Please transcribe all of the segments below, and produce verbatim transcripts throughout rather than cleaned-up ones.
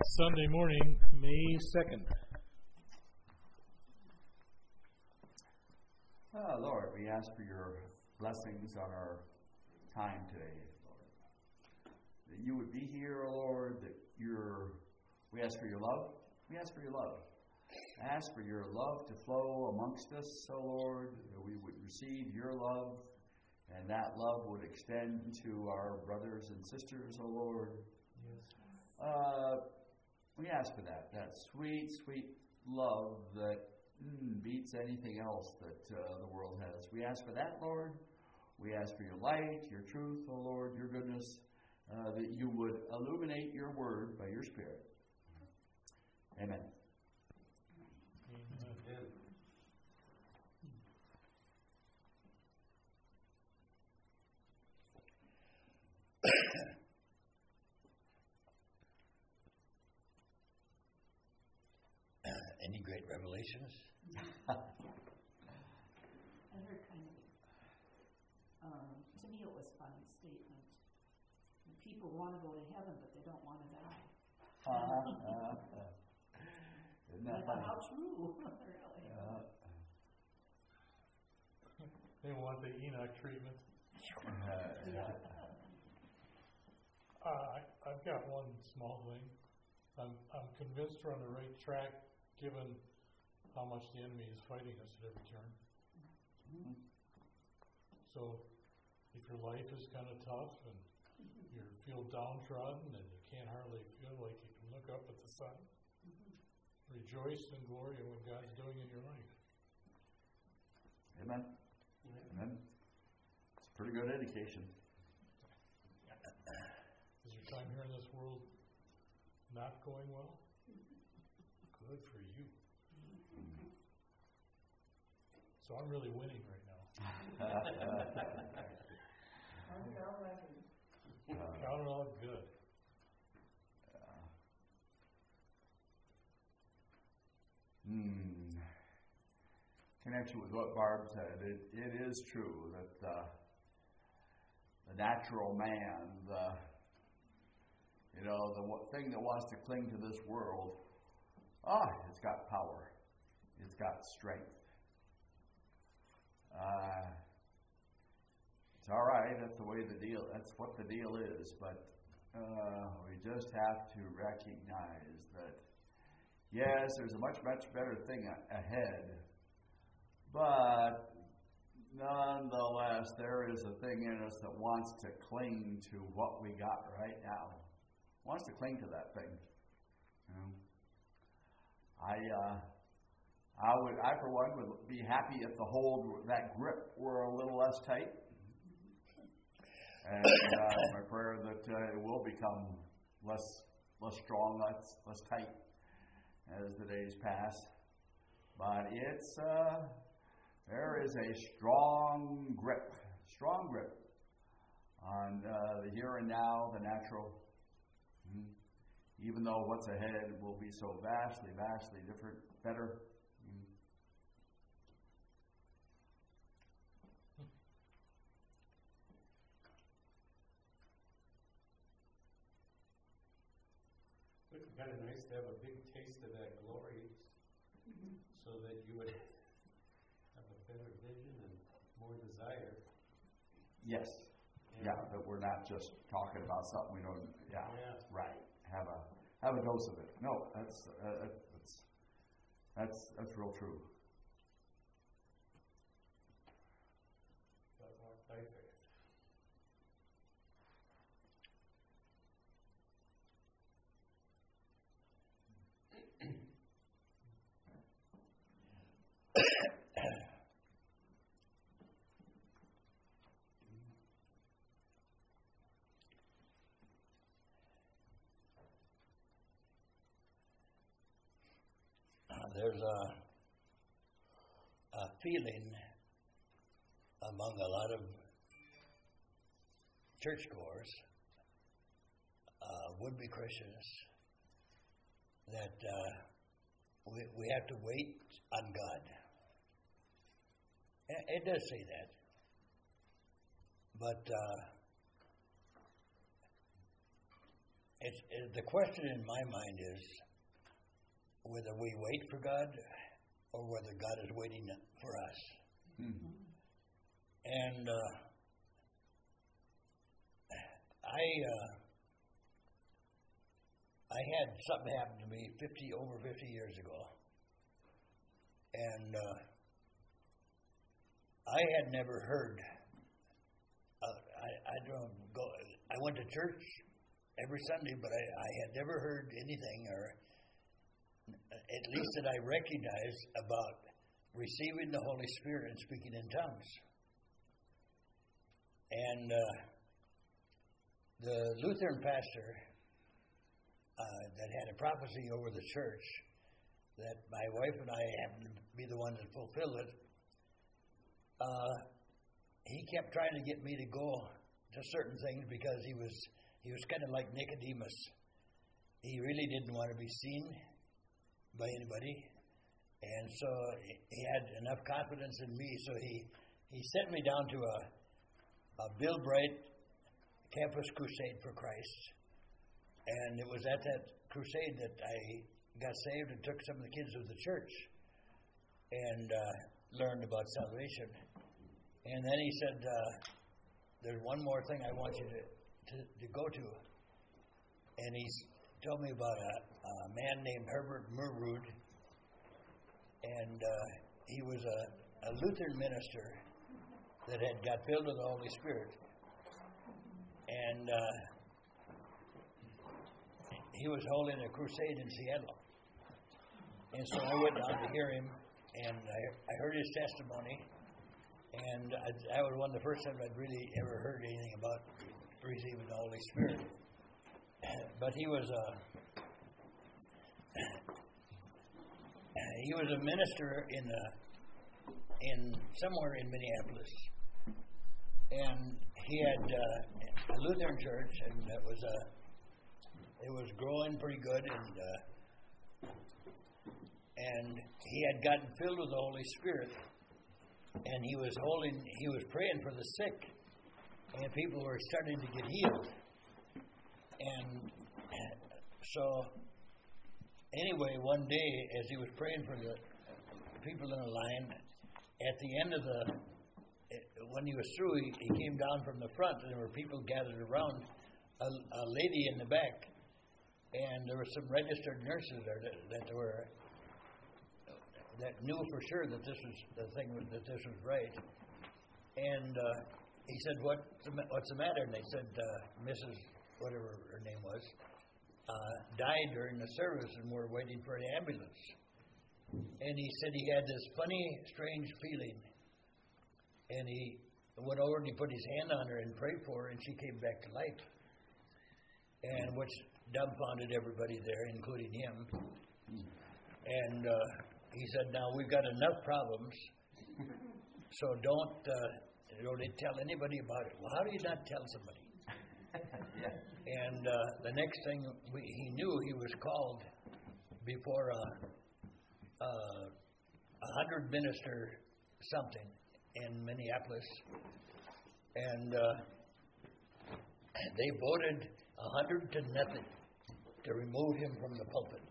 Sunday morning, May second. Oh, Lord, we ask for your blessings on our time today, Lord. That you would be here, oh Lord, that your we ask for your love. We ask for your love. Ask for your love to flow amongst us, oh Lord, that we would receive your love, and that love would extend to our brothers and sisters, oh Lord. Yes. Uh, we ask for that, that sweet, sweet love that mm, beats anything else that uh, the world has. We ask for that, Lord. We ask for your light, your truth, oh Lord, your goodness, uh, that you would illuminate your word by your Spirit. Amen. Amen. Any great revelations? I heard kind of, um, to me it was a funny statement. People want to go to heaven, but they don't want to die. Uh-huh. Uh, isn't that funny? How true, really. Uh, They want the Enoch treatment. uh, Yeah. Uh, I, I've got one small thing. I'm, I'm convinced we're on the right track, given how much the enemy is fighting us at every turn. mm, So, if your life is kind of tough and you feel downtrodden and you can't hardly feel like you can look up at the sun, rejoice in glory in what God's doing in your life. Amen. Amen. It's a pretty good indication. Is your time here in this world not going well? Good for you. So I'm really winning right now. Count it all good. Hmm. Connection with what Barb said, it, it is true that uh, the natural man, the you know, the w- thing that wants to cling to this world, ah, it's got power, it's got strength. Uh, it's all right. That's the way the deal. That's what the deal is. But uh, we just have to recognize that yes, there's a much much better thing a- ahead. But nonetheless, there is a thing in us that wants to cling to what we got right now. Wants to cling to that thing. You know? I, uh, I would, I for one would be happy if the hold, that grip were a little less tight. And uh, my prayer that uh, it will become less, less strong, less, less tight as the days pass. But it's. Uh, There is a strong grip, strong grip on uh, the here and now, the natural. Mm-hmm. Even though what's ahead will be so vastly, vastly different, better. Mm-hmm. It would be kind of nice to have a big taste of that glory, mm-hmm. so that you would have a better vision and more desire. Yes. Yeah, that we're not just talking about something we don't. Yeah, yeah. Right. Have a have a dose of it. No, that's uh, that's that's that's real true. But walk by faith. There's a, a feeling among a lot of churchgoers, uh, would-be Christians, that uh, we, we have to wait on God. It does say that. But uh, it's, it, the question in my mind is whether we wait for God or whether God is waiting for us. Mm-hmm. And uh, I uh, I had something happen to me fifty over fifty years ago, and uh, I had never heard. Uh, I I don't go. I went to church every Sunday, but I, I had never heard anything, or at least that I recognized about receiving the Holy Spirit and speaking in tongues. And uh, the Lutheran pastor uh, that had a prophecy over the church that my wife and I happened to be the ones that fulfilled it, uh, he kept trying to get me to go to certain things because he was he was kind of like Nicodemus. He really didn't want to be seen by anybody, and so he had enough confidence in me. So he, he sent me down to a, a Bill Bright Campus Crusade for Christ, and it was at that crusade that I got saved and took some of the kids of the church and uh, learned about salvation. And then he said, uh, "There's one more thing I want you to to, to go to," and he told me about a, a man named Herbert Murrud, and uh, he was a, a Lutheran minister that had got filled with the Holy Spirit, and uh, he was holding a crusade in Seattle, and so I went down to hear him, and I, I heard his testimony, and I, that was one of the first times I'd really ever heard anything about receiving the Holy Spirit. But he was a he was a minister in a, in somewhere in Minneapolis, and he had uh, a Lutheran church, and it was a it was growing pretty good, and uh, and he had gotten filled with the Holy Spirit, and he was holding he was praying for the sick, and people were starting to get healed. And so, anyway, one day, as he was praying for the people in the line, at the end of the, when he was through, he, he came down from the front, and there were people gathered around a, a lady in the back, and there were some registered nurses there that, that were that knew for sure that this was the thing was, that this was right. And uh, he said, "What what's the matter?" And they said, uh, "Missus whatever her name was, uh, died during the service, and we're waiting for an ambulance." And he said he had this funny, strange feeling. And he went over and he put his hand on her and prayed for her, and she came back to life. And which dumbfounded everybody there, including him. And uh, he said, "Now we've got enough problems, so don't, uh, don't tell anybody about it." Well, how do you not tell somebody? Yeah. And uh, the next thing we, he knew, he was called before a, a, a hundred minister something in Minneapolis, and uh, they voted a hundred to nothing to remove him from the pulpit.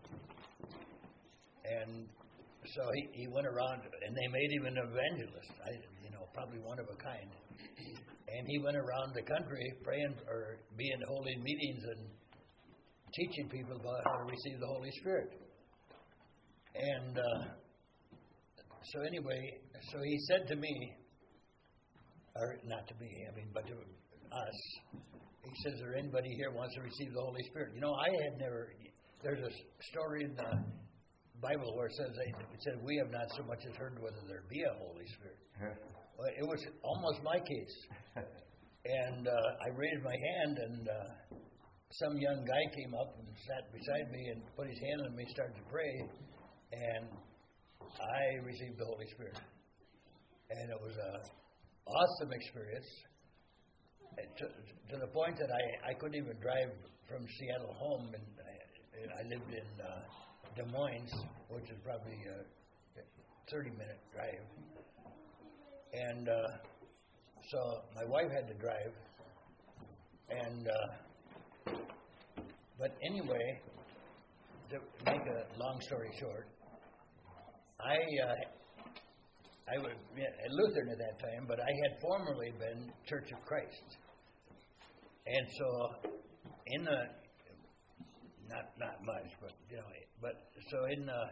And so he, he went around, and they made him an evangelist. I, you know, probably one of a kind. And he went around the country praying or being holding meetings and teaching people about how to receive the Holy Spirit. And uh, so anyway, so he said to me, or not to me, I mean, but to us, he says, "Is there anybody here wants to receive the Holy Spirit?" You know, I had never, there's a story in the Bible where it says, it said, "We have not so much as heard whether there be a Holy Spirit." Well, it was almost my case. And uh, I raised my hand, and uh, some young guy came up and sat beside me and put his hand on me, started to pray, and I received the Holy Spirit. And it was an awesome experience, to, to the point that I, I couldn't even drive from Seattle home, and I, I lived in uh, Des Moines, which is probably a thirty-minute drive. And uh, so my wife had to drive, and uh, but anyway, to make a long story short, I uh, I was a Lutheran at that time, but I had formerly been Church of Christ, and so in the not not much, but you know, but so in the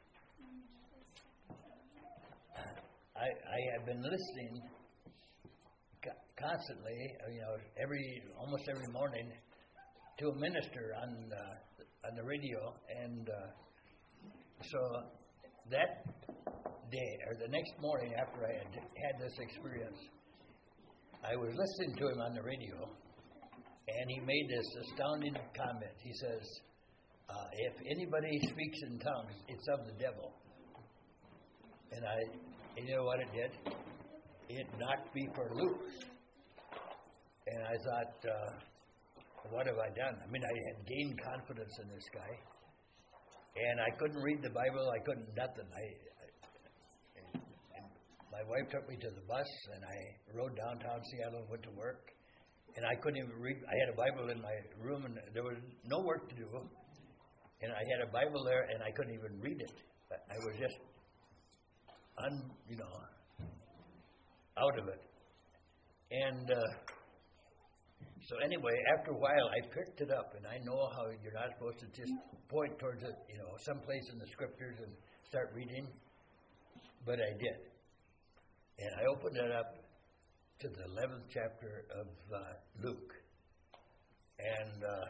I I had been listening co- constantly, you know, every almost every morning to a minister on uh, on the radio, and uh, so that day or the next morning after I had had this experience, I was listening to him on the radio, and he made this astounding comment. He says, uh, "If anybody speaks in tongues, it's of the devil." And I, and you know what it did? It knocked me for loose. And I thought, uh, what have I done? I mean, I had gained confidence in this guy, and I couldn't read the Bible. I couldn't nothing. I, I and my wife took me to the bus, and I rode downtown Seattle and went to work. And I couldn't even read. I had a Bible in my room, and there was no work to do. And I had a Bible there, and I couldn't even read it. I was just, un, you know, out of it. And uh, so anyway, after a while, I picked it up, and I know how you're not supposed to just point towards it, you know, someplace in the scriptures and start reading, but I did. And I opened it up to the eleventh chapter of uh, Luke, and uh,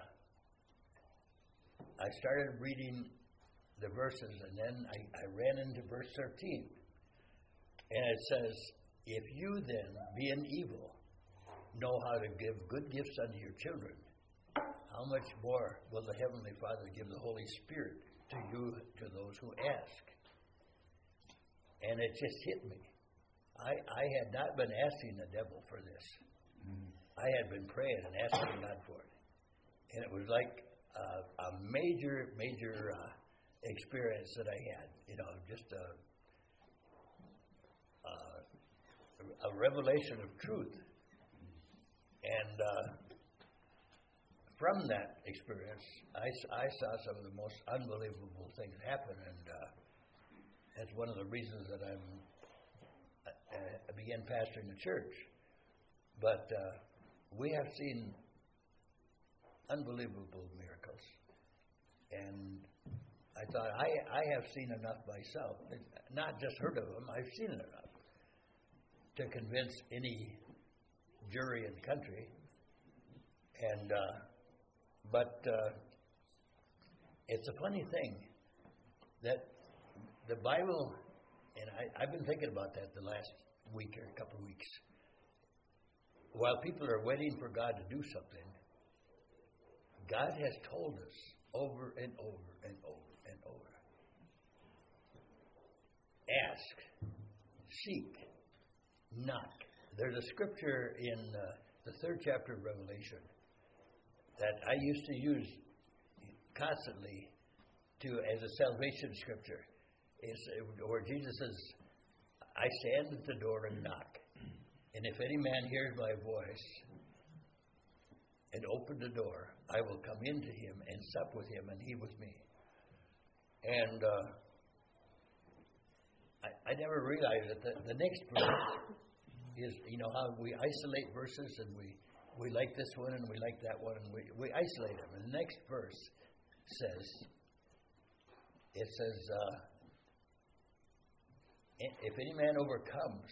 I started reading the verses, and then I, I ran into verse thirteen, and it says, "If you then, being evil, know how to give good gifts unto your children, how much more will the Heavenly Father give the Holy Spirit to you, to those who ask?" And it just hit me. I, I had not been asking the devil for this. Mm-hmm. I had been praying and asking God for it. And it was like uh, a major, major uh, experience that I had. You know, just a, uh, a revelation of truth. And uh, from that experience, I, I saw some of the most unbelievable things happen, and uh, that's one of the reasons that I'm uh, I began pastoring the church. But uh, we have seen unbelievable miracles, and I thought I I have seen enough myself, not just heard of them. I've seen enough to convince any jury in the country, and uh, but uh, it's a funny thing that the Bible, and I, I've been thinking about that the last week or a couple of weeks. While people are waiting for God to do something, God has told us over and over and over and over: ask, seek, knock. There's a scripture in uh, the third chapter of Revelation that I used to use constantly to as a salvation scripture. It's where Jesus says, "I stand at the door and knock, and if any man hears my voice and open the door, I will come into him and sup with him, and he with me." And uh, I, I never realized that the, the next verse is, you know, how we isolate verses, and we, we like this one and we like that one, and we, we isolate them. And the next verse says, it says, uh, if any man overcomes,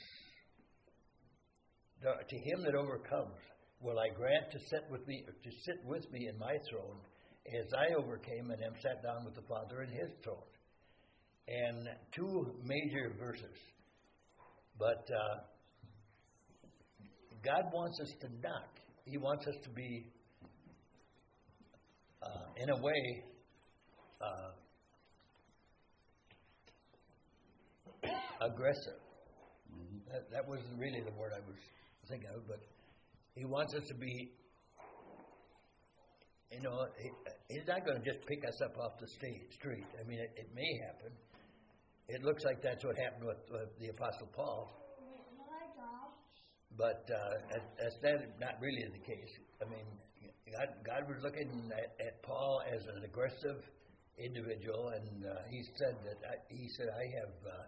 to him that overcomes, will I grant to sit with me, to sit with me in my throne, as I overcame and am sat down with the Father in his throne. And two major verses. But uh, God wants us to knock. He wants us to be, uh, in a way, uh, aggressive. Mm-hmm. That, that wasn't really the word I was thinking of, but He wants us to be, you know, he, He's not going to just pick us up off the state, street. I mean, it, it may happen. It looks like that's what happened with, with the Apostle Paul. But uh, that's not really the case. I mean, God, God was looking at, at Paul as an aggressive individual, and uh, he said that I, he said I have uh,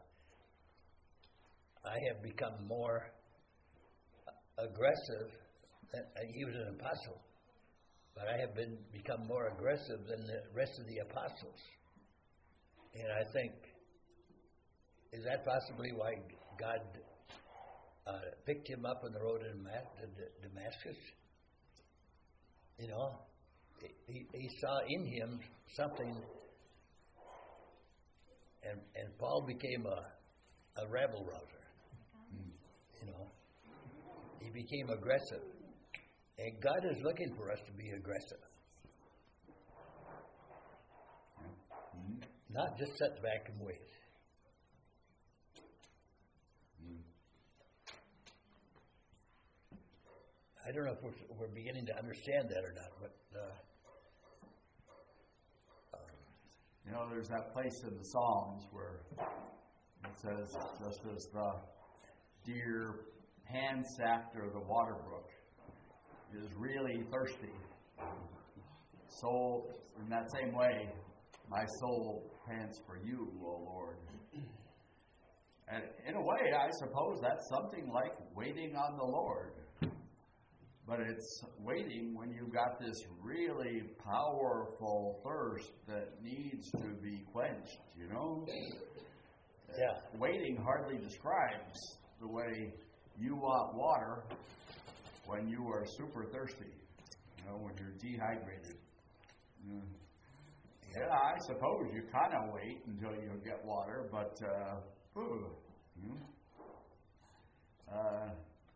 I have become more aggressive. Than, uh, he was an apostle, but I have been become more aggressive than the rest of the apostles. And I think, is that possibly why God uh, picked him up on the road to Damascus? You know, he, he saw in him something, and and Paul became a, a rabble rouser. You know, he became aggressive, and God is looking for us to be aggressive, Mm-hmm. not just sit back and wait. I don't know if we're, we're beginning to understand that or not, but uh, You know, there's that place in the Psalms where it says, just as the deer pants after the water brook is really thirsty, so in that same way, my soul pants for you, O Lord. And in a way, I suppose that's something like waiting on the Lord. But it's waiting when you've got this really powerful thirst that needs to be quenched, you know? yeah, Waiting hardly describes the way you want water when you are super thirsty, you know, when you're dehydrated. Mm. Yeah, I suppose you kind of wait until you get water, but, uh, ooh, you know, uh,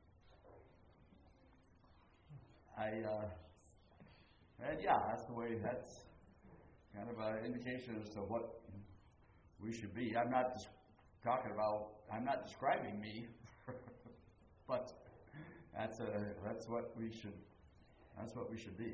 I, uh, and yeah, that's the way, that's kind of an indication as to what we should be. I'm not just talking about, I'm not describing me, but that's a, that's what we should, that's what we should be.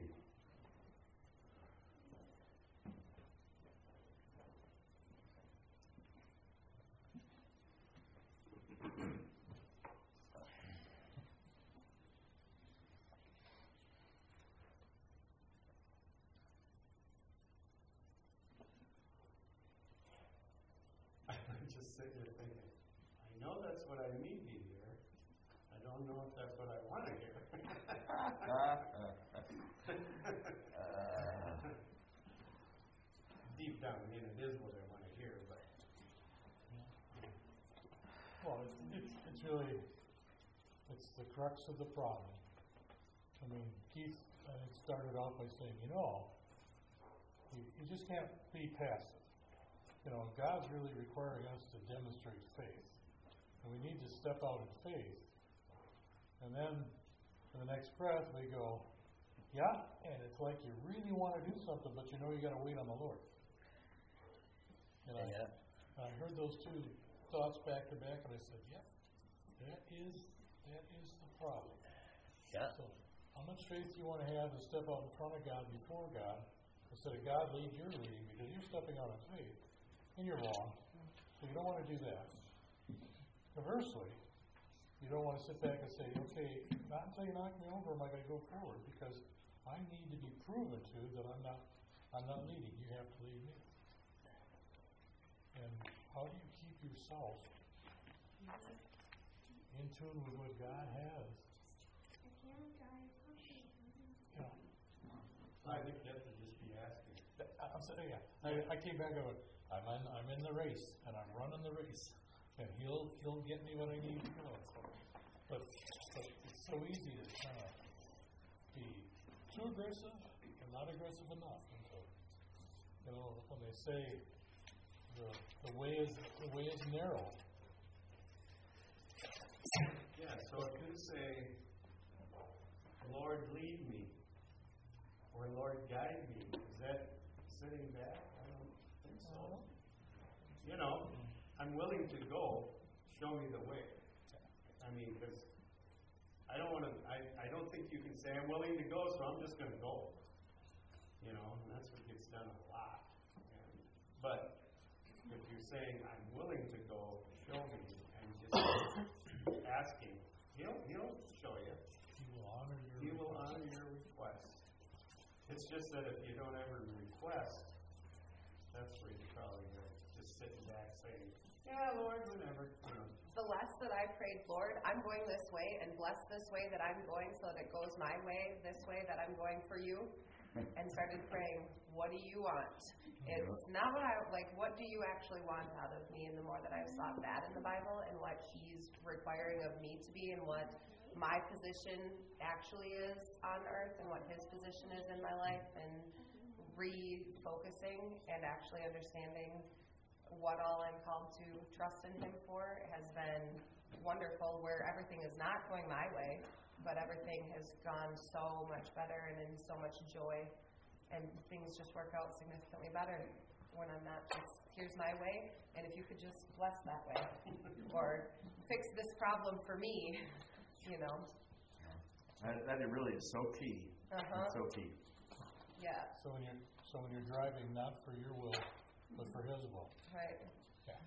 I'm just sitting there thinking, I know that's what I need to hear. I don't know if that's what I want to hear. Deep down in it is what I want to hear, but Well, it's, it's, it's really, it's the crux of the problem. I mean, Keith, I think, started off by saying, you know, you, you just can't be passive. You know, God's really requiring us to demonstrate faith. And we need to step out in faith. And then, in the next breath, we go, yeah, and it's like you really want to do something, but you know you got to wait on the Lord. And I, yeah, I heard those two thoughts back to back, and I said, "Yep, that is that is the problem." yeah, So, how much faith do you want to have to step out in front of God before God, instead of God lead you're leading, because you're stepping out in faith, and you're wrong. So you don't want to do that. Conversely, you don't want to sit back and say, "Okay, not until you knock me over am I going to go forward," because I need to be proven to that I'm not I'm not leading. You have to lead me. And how do you keep yourself in tune with what God has? You know, I think you have to just be asking. I- I'm saying, yeah. I, I came back going, I'm in, I'm in the race, and I'm running the race, and he'll he'll get me what I need to go. So, but, but it's so easy to kind of be too aggressive and not aggressive enough. And so, you know, when they say the the way is the way is narrow. Yeah, so it could say, Lord, lead me, or Lord, guide me. Is that sitting back? I don't think so. You know, I'm willing to go. Show me the way. I mean, because I don't want to. I, I don't think you can say I'm willing to go, so I'm just going to go. You know, and that's what gets done a lot. And, but if you're saying I'm willing to go, show me, and just asking, he'll he'll show you. He will honor your He will request. honor your request. It's just that if you don't ever request, that's where you're probably going just sitting back saying, yeah, Lord, whenever. You know. The less that I prayed, Lord, I'm going this way, and bless this way that I'm going so that it goes my way, this way that I'm going for you, and started praying, what do you want? It's not what I, like, what do you actually want out of me? And the more that I've sought that in the Bible and what He's requiring of me to be and what my position actually is on earth and what His position is in my life, and refocusing and actually understanding what all I'm called to trust in Him for has been wonderful, where everything is not going my way, but everything has gone so much better and in so much joy, and things just work out significantly better when I'm not just, here's my way, and if you could just bless that way, or fix this problem for me, you know. That, that really is so key. Uh-huh. It's so key. Yeah. So when you're, so when you're driving, not for your will, but for His will. Right. Yeah.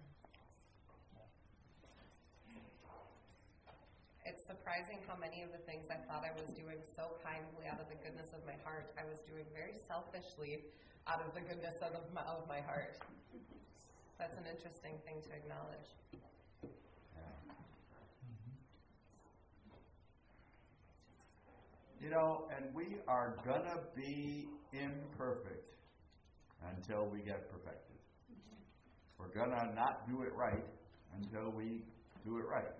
It's surprising how many of the things I thought I was doing so kindly out of the goodness of my heart, I was doing very selfishly out of the goodness of my, of my heart. That's an interesting thing to acknowledge. You know, and we are going to be imperfect until we get perfected. We're going to not do it right until we do it right.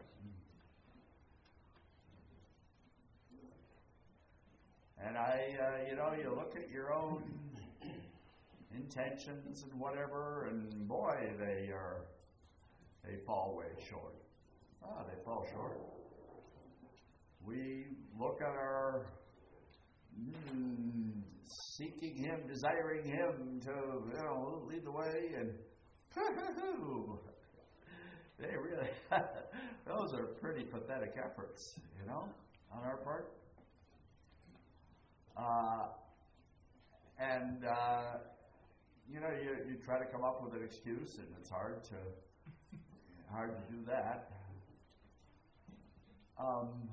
And I, uh, you know, you look at your own intentions and whatever, and boy, they are, they fall way short. Ah, they fall short. We look at our mm, seeking Him, desiring Him to, you know, lead the way, and they really, those are pretty pathetic efforts, you know, on our part. Uh, and, uh, you know, you, you try to come up with an excuse, and it's hard to, hard to do that. Um,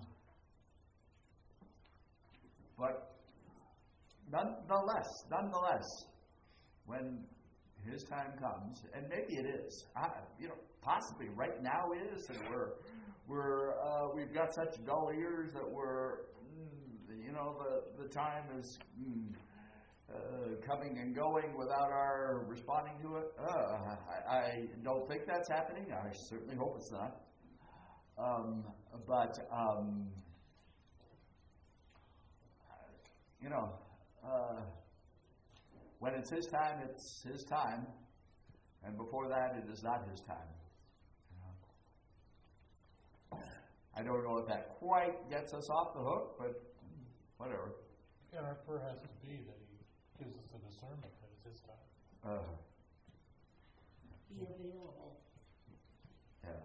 but nonetheless, nonetheless, when His time comes, and maybe it is, I, you know, possibly right now is, and we're, we're, uh, we've got such dull ears that we're, you know, the, the time is mm, uh, coming and going without our responding to it. Uh, I, I don't think that's happening. I certainly hope it's not. Um, but, um, you know, uh, when it's His time, it's His time. And before that, it is not His time. You know? I don't know if that quite gets us off the hook, but whatever. And our prayer has to be that He gives us the discernment that it's His time. Uh, Be available. yeah.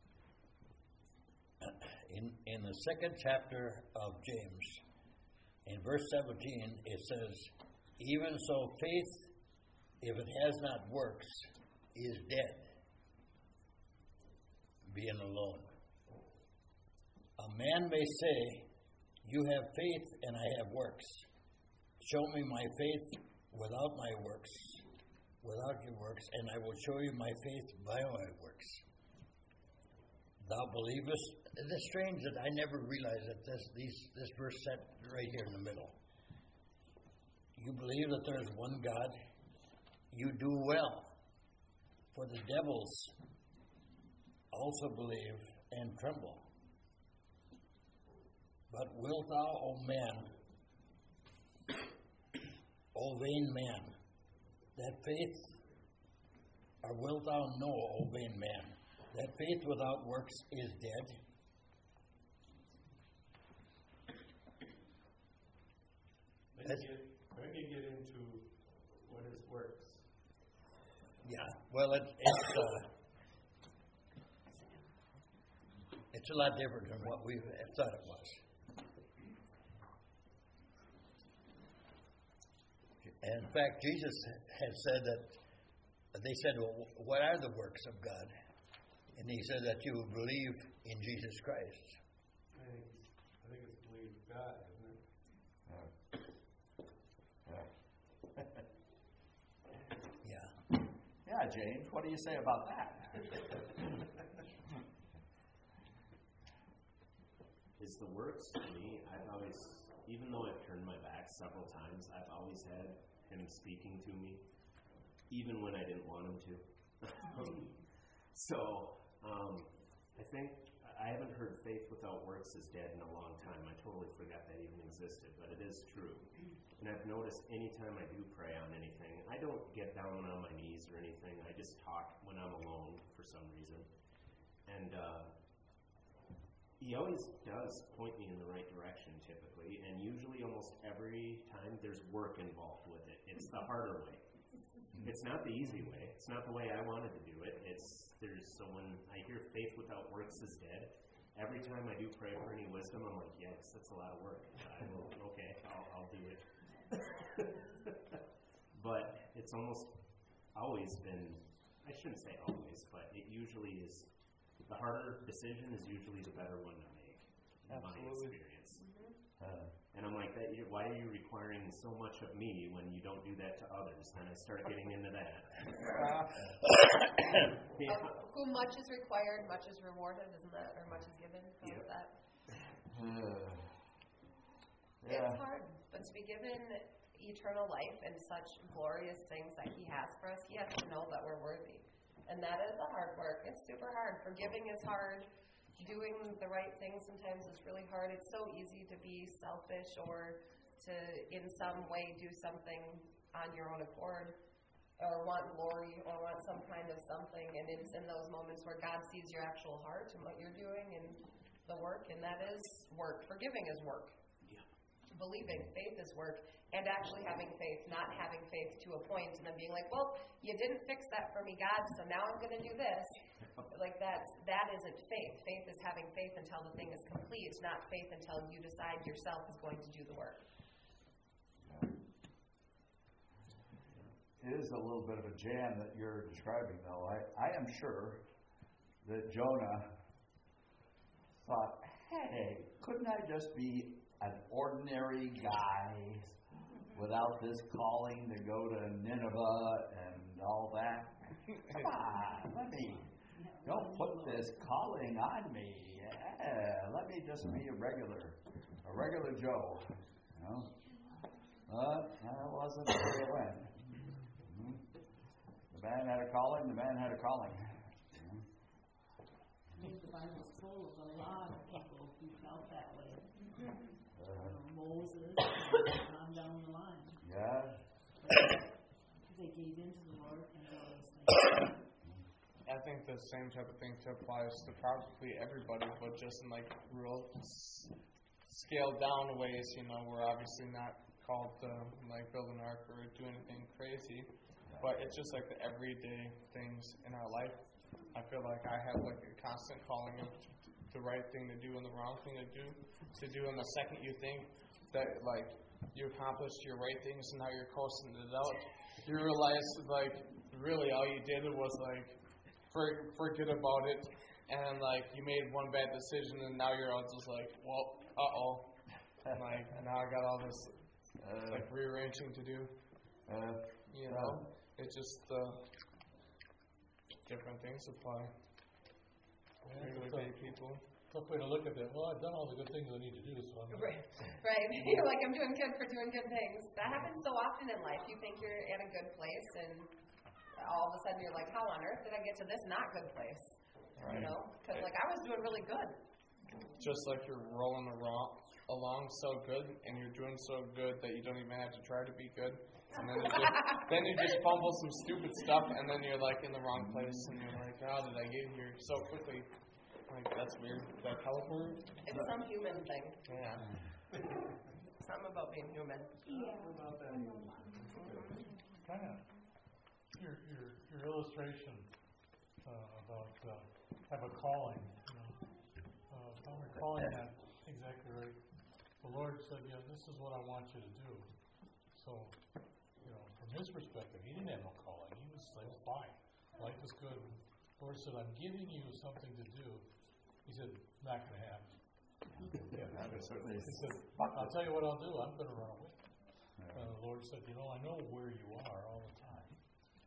In, in the second chapter of James, in verse seventeen, it says, even so faith, if it has not works, is dead, being alone. A man may say, you have faith and I have works. Show me my faith without my works, without your works, and I will show you my faith by my works. Thou believest. It's strange that I never realized that this these, this verse set right here in the middle. You believe that there is one God. You do well. For the devils also believe and tremble. But wilt thou, O man, O vain man, that faith, or wilt thou know, O vain man, that faith without works is dead? Then you, get, then you get into what is works. Yeah, well, it, it's uh, it's a lot different than what we thought it was. And in fact, Jesus had said that, they said, well, what are the works of God? And He said that you believe in Jesus Christ. I think, I think it's believe God, isn't it? Yeah. Yeah. James. What do you say about that? Is the works to me, I've always, even though I've turned my back several times, I've always had him speaking to me, even when I didn't want him to. so, um, I think, I haven't heard faith without works is dead in a long time. I totally forgot that even existed, but it is true. And I've noticed anytime I do pray on anything, I don't get down on my knees or anything. I just talk when I'm alone for some reason. And uh, he always does point me in the right direction typically, and usually almost every time there's work involved with it. It's the harder way. It's not the easy way. It's not the way I wanted to do it. It's there's so when I hear faith without works is dead, every time I do pray for any wisdom, I'm like, yes, that's a lot of work. I will, okay, I'll, I'll do it. But it's almost always been, I shouldn't say always, but it usually is, the harder decision is usually the better one to make, in my experience. Uh, and I'm like, that. Why are you requiring so much of me when you don't do that to others? Then I start getting into that. yeah. uh, who much is required, much is rewarded, isn't that? Or much is given? How yep. is that? Uh, yeah. It's hard, but to be given eternal life and such glorious things that He has for us, He has to know that we're worthy. And that is a hard work. It's super hard. Forgiving is hard. Doing the right thing sometimes is really hard. It's so easy to be selfish or to, in some way, do something on your own accord or want glory or want some kind of something. And it's in those moments where God sees your actual heart and what you're doing and the work, and that is work. Forgiving is work. Yeah. Believing, faith is work. And actually having faith, not having faith to a point and then being like, well, you didn't fix that for me, God, so now I'm going to do this. Like that, that isn't faith. Faith is having faith until the thing is complete, not faith until you decide yourself is going to do the work. It is a little bit of a jam that you're describing, though. I, I am sure that Jonah thought, hey, couldn't I just be an ordinary guy without this calling to go to Nineveh and all that? Come on, let me, don't put this calling on me. Yeah, let me just be a regular, a regular Joe. You know? But that wasn't the way it went. Mm-hmm. The man had a calling, the man had a calling. Mm-hmm. I think the Bible's full of a lot of people who felt that way. Uh, You know, Moses, and on down the line. yeah. They gave in to the Lord and all those things. I think the same type of thing applies to probably everybody, but just in like real s- scaled down ways. You know, we're obviously not called to like build an ark or do anything crazy, but it's just like the everyday things in our life. I feel like I have like a constant calling of the right thing to do and the wrong thing to do. To do, and the second you think that like you accomplished your right things and now you're coasting it out, you realize like really all you did was like for, forget about it, and like you made one bad decision and now you're all just like, well, uh oh, like now I got all this uh, like rearranging to do. Uh, you know, it's just uh, different things apply. Yeah, Regular it's a day people. tough way to look at that. Well, I've done all the good things I need to do, so I'm gonna- Right. Right. You're like, I'm doing good for doing good things. That happens so often in life. You think you're in a good place, and all of a sudden you're like, how on earth did I get to this not good place? Right. You know? Because, like, I was doing really good. Just like you're rolling along, along so good, and you're doing so good that you don't even have to try to be good. And then you just, then you just fumble some stupid stuff, and then you're like in the wrong place, and you're like, how did I get here so quickly? Like, that's weird. Is that teleport? It's some human thing. Yeah. Something about being human. Yeah. About that. Kind of your your your illustration uh, about uh, have a calling. You know, uh, if I'm recalling that exactly right. The Lord said, "Yeah, this is what I want you to do." So, you know, from His perspective, He didn't have no calling. He was like, "Fine, life is good." The Lord said, "I'm giving you something to do." He said, "Not going to happen." Yeah, that is certainly. He said, "I'll tell you what I'll do. I'm going to run away." And the Lord said, "You know, I know where you are all the time, but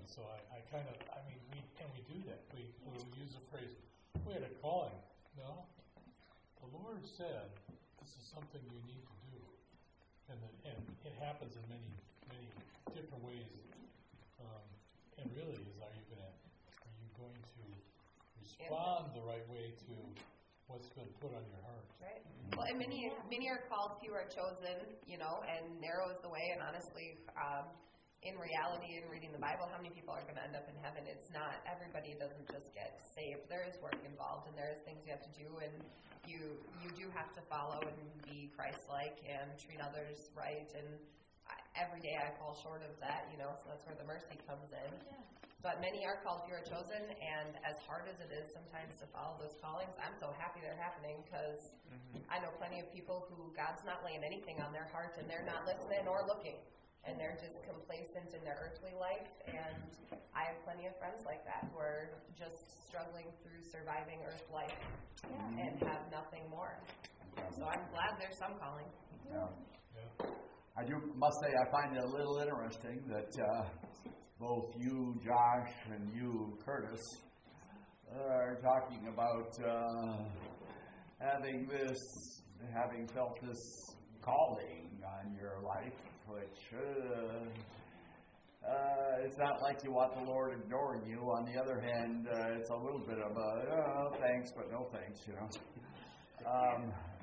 so I, I kind of, I mean, we, and we do that. We, we use the phrase, we had a calling. No, the Lord said, this is something you need to do. And, the, and it happens in many, many different ways. Um, and really is, are you going to, are you going to respond the right way to what's been put on your heart? Right. Well, and many, many are called, few are chosen, you know, and narrow is the way. And honestly, um, in reality, in reading the Bible, how many people are going to end up in heaven? It's not. Everybody doesn't just get saved. There is work involved, and there is things you have to do, and you you do have to follow and be Christ-like and treat others right. And I, every day I fall short of that, you know, so that's where the mercy comes in. Yeah. But many are called, few are chosen, and as hard as it is sometimes to follow those callings, I'm so happy they're happening because mm-hmm. I know plenty of people who God's not laying anything on their heart, and they're not listening or looking. And they're just complacent in their earthly life. And I have plenty of friends like that who are just struggling through surviving earth life yeah. and have nothing more. So I'm glad there's some calling. Yeah. Yeah. I do must say I find it a little interesting that uh, both you, Josh, and you, Curtis, are talking about uh, having this, having felt this calling on your life. Which, uh, uh, it's not like you want the Lord ignoring you. On the other hand, uh, it's a little bit of a, oh, thanks, but no thanks, you know. Um,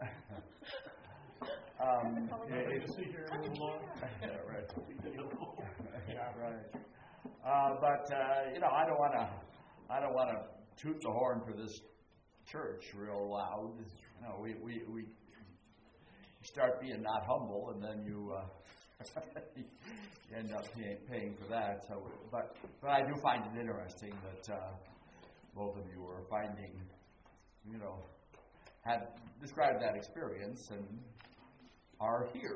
um, it, it, yeah, right. Yeah, right. Uh, but, uh, you know, I don't want to, I don't want to toot the horn for this church real loud. You know, we, we, we start being not humble, and then you, uh, you end up paying, paying for that. So, but but I do find it interesting that uh, both of you are finding, you know, have described that experience and are here.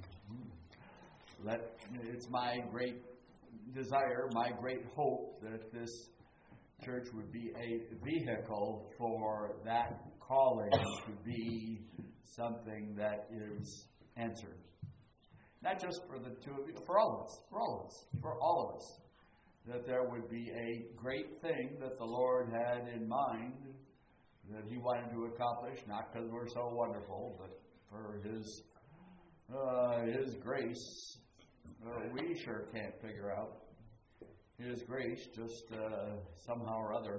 Let it's my great desire, my great hope that this church would be a vehicle for that calling to be something that is answered. Not just for the two of you, for all of us, for all of us, for all of us. That there would be a great thing that the Lord had in mind that He wanted to accomplish, not because we're so wonderful, but for His uh, His grace. Uh, we sure can't figure out His grace, just uh, somehow or other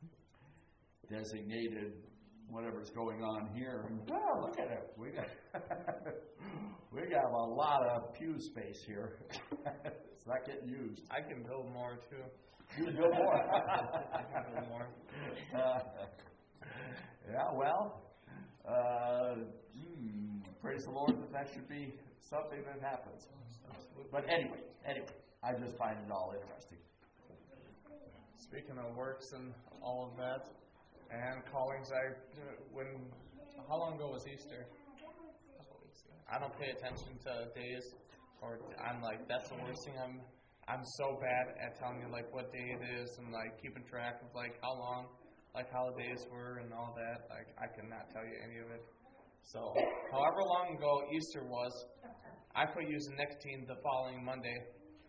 designated whatever's going on here. And oh, look at it. We got we got a lot of pew space here. It's not getting used. I can build more too. You can build more. I can build more. Uh, yeah, well, uh, hmm, praise the Lord that that should be something that happens. But anyway, anyway, I just find it all interesting. Speaking of works and all of that, and callings, I when how long ago was Easter? I don't pay attention to days, or I'm like that's the worst thing. I'm I'm so bad at telling you like what day it is and like keeping track of like how long like holidays were and all that. Like I cannot tell you any of it. So however long ago Easter was, I quit using nicotine the following Monday.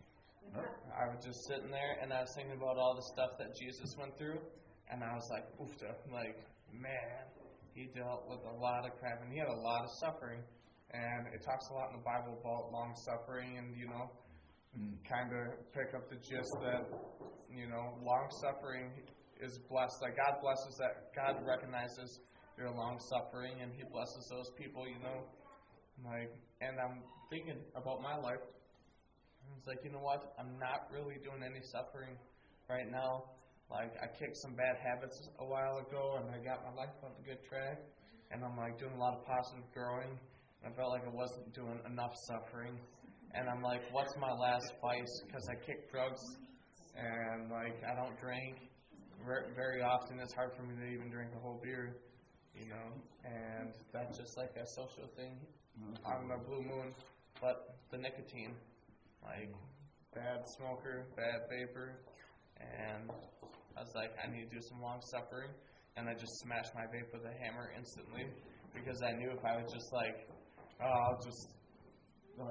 I was just sitting there and I was thinking about all the stuff that Jesus went through. And I was like, oofta, like, man, he dealt with a lot of crap, and he had a lot of suffering. And it talks a lot in the Bible about long suffering, and, you know, mm. kind of pick up the gist that, you know, long suffering is blessed. Like, God blesses that, God recognizes your long suffering, and He blesses those people, you know. Like, and I'm thinking about my life. It's like, you know what? I'm not really doing any suffering right now. Like, I kicked some bad habits a while ago, and I got my life on a good track, and I'm, like, doing a lot of positive growing. I felt like I wasn't doing enough suffering, and I'm like, what's my last vice? Because I kicked drugs, and, like, I don't drink. Very often, it's hard for me to even drink a whole beer, you know, and that's just, like, a social thing on the blue moon. But the nicotine, like, bad smoker, bad vapor, and I was like, I need to do some long suffering, and I just smashed my vape with a hammer instantly, because I knew if I was just like, oh, I'll just, like,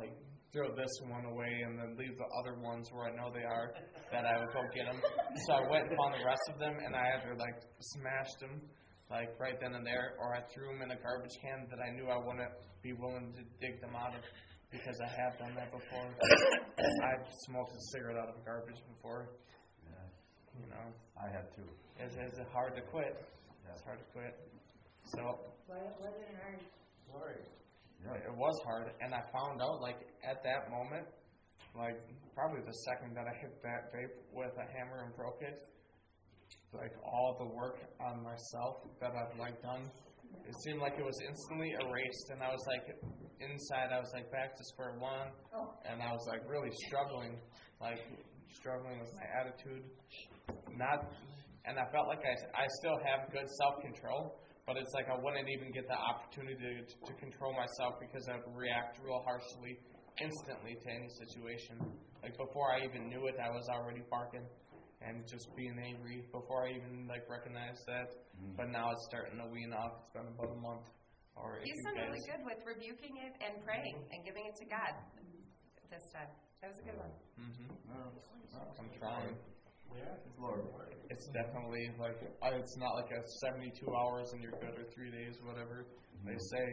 throw this one away and then leave the other ones where I know they are, that I would go get them. So I went and found the rest of them, and I either like smashed them like right then and there, or I threw them in a garbage can that I knew I wouldn't be willing to dig them out of, because I have done that before. I've smoked a cigarette out of garbage before. Yeah. You know, I have too. it's, it's hard to quit. Yeah. It's hard to quit. So Why, was it hard? Sorry. Yeah. it was hard, and I found out like at that moment, like probably the second that I hit that vape with a hammer and broke it, like all the work on myself that I've like done, it seemed like it was instantly erased, and I was like inside, I was like back to square one, and I was like really struggling, like struggling with my attitude, not, and I felt like I, I still have good self-control, but it's like I wouldn't even get the opportunity to, to control myself, because I would react real harshly instantly to any situation. Like before I even knew it, I was already barking and just being angry before I even like recognized that. Mm. But now it's starting to wean off. It's been about a month. Or He's done really good with rebuking it and praying and giving it to God this time. That was a good one. Mm-hmm. Well, I'm trying. Yeah, Lord. It's definitely like, uh, it's not like a seventy-two hours and you're good, or three days, whatever mm-hmm. they say.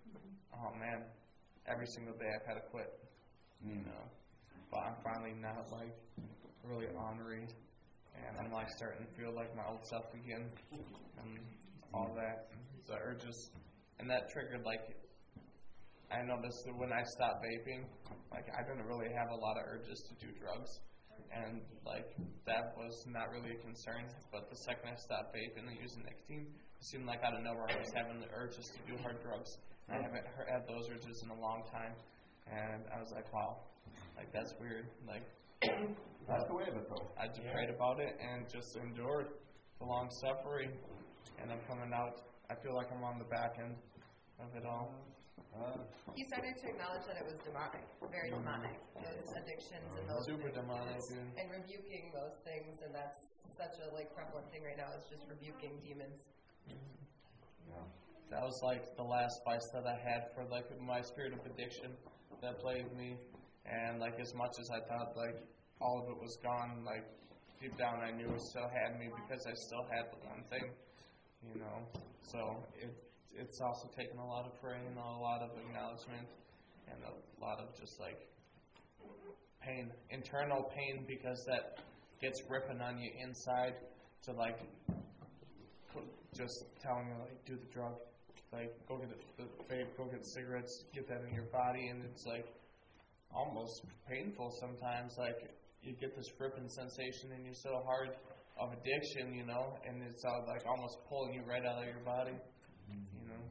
Oh man, every single day I've had to quit. Mm. You know, but I'm finally not like really ornery, and I'm like starting to feel like my old self again, and all that. The urges, and that triggered like, I noticed that when I stopped vaping, like I didn't really have a lot of urges to do drugs. And, like, that was not really a concern. But the second I stopped vaping and using nicotine, it seemed like out of nowhere I was having the urges to do hard drugs. I haven't had those urges in a long time. And I was like, wow, like, that's weird. Like, that's the way of it, though. I just yeah. prayed about it and just endured the long suffering. And I'm coming out. I feel like I'm on the back end of it all. Uh, he started to acknowledge that it was demonic, very demonic, those addictions and those super things, demonic, and, and rebuking those things, and that's such a like prevalent thing right now, is just rebuking demons. Yeah. That was like the last vice that I had for like my spirit of addiction that plagued me, and like as much as I thought like all of it was gone, like deep down I knew it still had me, because I still had the one thing, you know. So it. It's also taken a lot of praying, a lot of acknowledgement, and a lot of just like pain, internal pain, because that gets ripping on you inside to like just telling you like do the drug, like go get the vape, go get cigarettes, get that in your body, and it's like almost painful sometimes. Like you get this ripping sensation in you so hard of addiction, you know, and it's all like almost pulling you right out of your body. You know?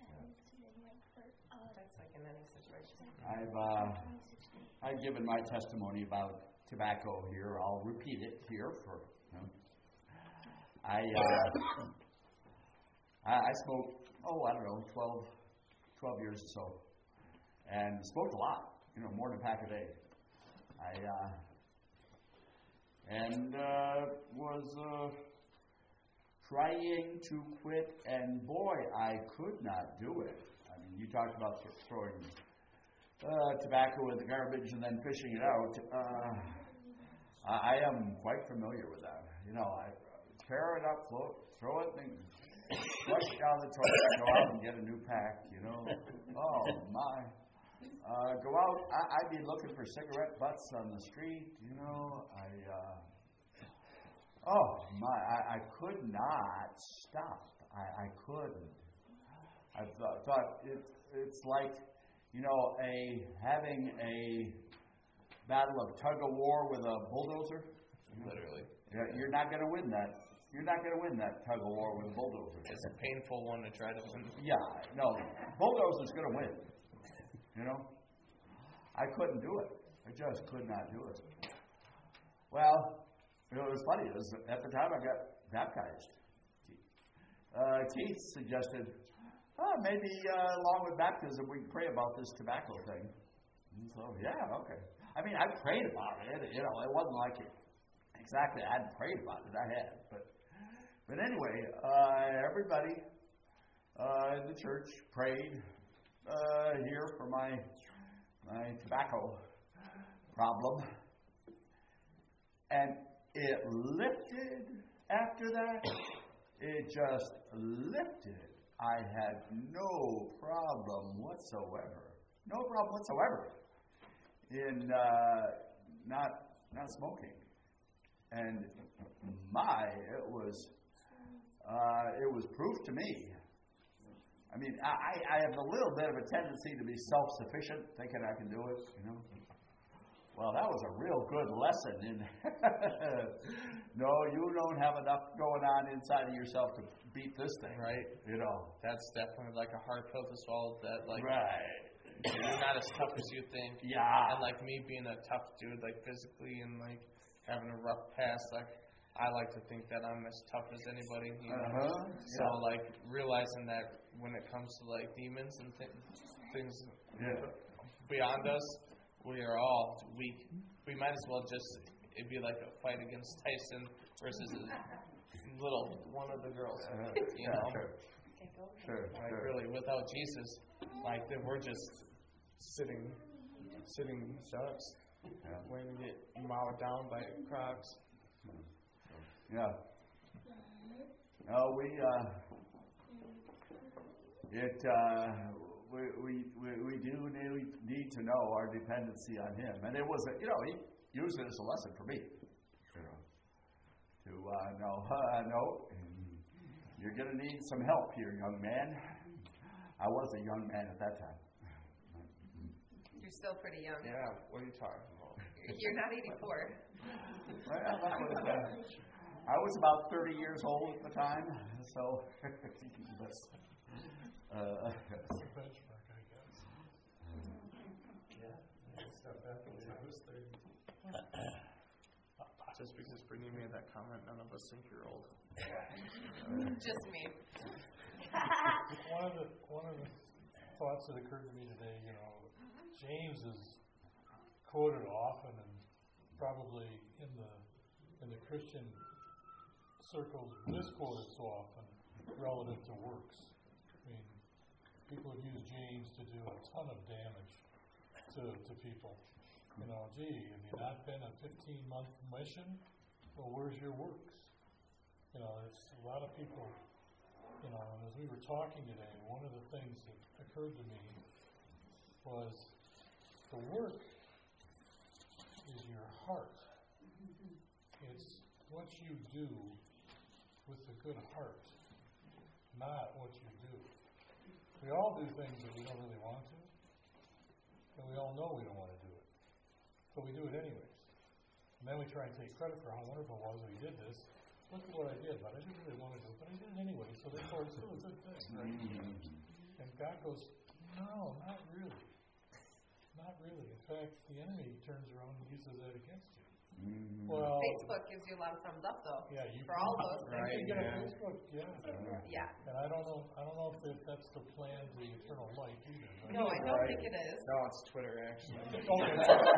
That's like in many situations. I've uh, I've given my testimony about tobacco here. I'll repeat it here for you know. I uh, I, I smoked oh I don't know twelve, twelve years or so, and smoked a lot. You know, more than a pack a day. I uh, and uh, was. Uh, trying to quit, and boy, I could not do it. I mean, you talked about th- throwing uh, tobacco in the garbage and then fishing it out. Uh, I, I am quite familiar with that. You know, I tear it up, throw, throw it, and flush down the toilet, go out and get a new pack, you know. Oh, my. Uh, go out, I, I'd be looking for cigarette butts on the street, you know. I... Uh, Oh, my, I, I could not stop. I, I couldn't. I th- thought it, it's like, you know, a having a battle of tug-of-war with a bulldozer. Literally. Yeah, you're not going to win that. You're not going to win that tug-of-war with a bulldozer. It's a painful one to try to win. Yeah, no, bulldozer's going to win. You know? I couldn't do it. I just could not do it. Well... You know, it was funny. It was at the time I got baptized. Uh, Keith suggested, oh, maybe uh, along with baptism we can pray about this tobacco thing. And so, yeah, okay. I mean, I prayed about it. You know, it wasn't like it exactly I hadn't prayed about it. I had, but but anyway, uh, everybody uh, in the church prayed uh, here for my my tobacco problem. And it lifted after that. It just lifted. I had no problem whatsoever. No problem whatsoever in uh, not not smoking. And my, it was uh, it was proof to me. I mean, I, I have a little bit of a tendency to be self-sufficient, thinking I can do it, you know. Well, that was a real good lesson in no, you don't have enough going on inside of yourself to beat this thing. Right. You know. That's definitely like a hard pill to swallow, that like Right. you're not as tough as you think. Yeah. And like me being a tough dude, like physically and like having a rough past, like I like to think that I'm as tough as anybody. You know? Uh-huh. So Yeah. like realizing that when it comes to like demons and th- things Yeah. beyond us, we are all weak. We might as well just, it'd be like a fight against Tyson versus a little one of the girls. Uh, You yeah, know? sure. Sure, Like sure. really, without Jesus, like then we're just sitting, sitting ducks, Yeah. waiting to get mowed down by crocs. Yeah. No, we uh, it uh, we, we we we do need, need to know our dependency on Him, and it was a, you know He used it as a lesson for me, you know, to uh, know uh, no, you're going to need some help here, young man. I was a young man at that time. You're still pretty young. Yeah, what are you talking about? You're not eighty-four. Well, that was, uh, I was about thirty years old at the time, so. but, uh, That's a benchmark, I guess. Yeah. Stuff happened when I was thirty. Just because Brittany made that comment, none of us think you're old. Just me. One of the one of the thoughts that occurred to me today, you know, James is quoted often and probably in the in the Christian circles misquoted so often relative to works. I mean, people have used James to do a ton of damage to to people. You know, gee, have you not been a fifteen-month mission? Well, where's your works? You know, it's a lot of people, you know, and as we were talking today, one of the things that occurred to me was the work is your heart. It's what you do with a good heart, not what you do. We all do things that we don't really want to, and we all know we don't want to do it. But we do it anyways. And then we try and take credit for how wonderful it was we did this. Look at what I did, but I didn't really want to do it, but I did it anyway, so therefore it's still a good thing. And God goes, no, not really. Not really. In fact, the enemy turns around and uses that against you. mm, Well, Facebook gives you a lot of thumbs up, though. yeah, you For all those things. Right, you get a yeah. Facebook, yeah. Yeah. And I don't know, I don't know if that- that's the plan to eternal life either. but- No, I don't Right. think it is. No, it's Twitter actually. Okay.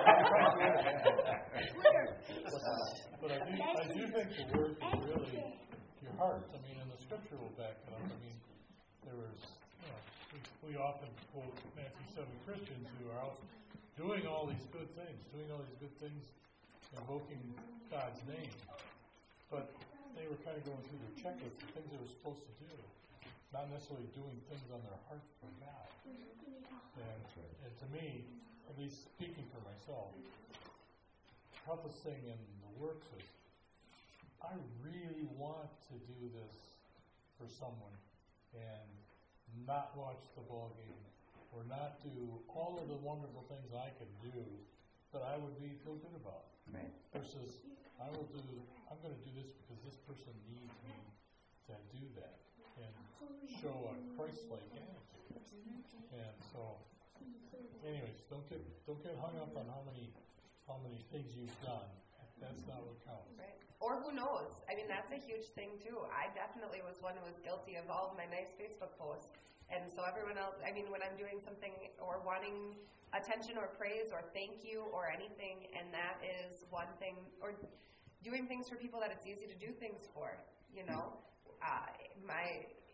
But I do, I do think the work is really your heart. I mean, and the scripture will back it up. I mean, there was, you know, we, we often quote Matthew seven Christians who are out doing all these good things, doing all these good things, invoking God's name. But they were kind of going through their checklist of things they were supposed to do, not necessarily doing things on their heart for God. And, and to me, at least speaking for myself, the toughest thing in the works is I really want to do this for someone and not watch the ball game or not do all of the wonderful things I could do that I would be feel good about. man. Versus I will do I'm going to do this because this person needs me to do that and show a Christ-like attitude. And so anyways, don't get don't get hung up on how many how many things you've done. That's not what counts. Right. Or who knows? I mean, that's a huge thing, too. I definitely was one who was guilty of all of my nice Facebook posts. And so everyone else, I mean, when I'm doing something or wanting attention or praise or thank you or anything, and that is one thing, or doing things for people that it's easy to do things for, you know. Uh, my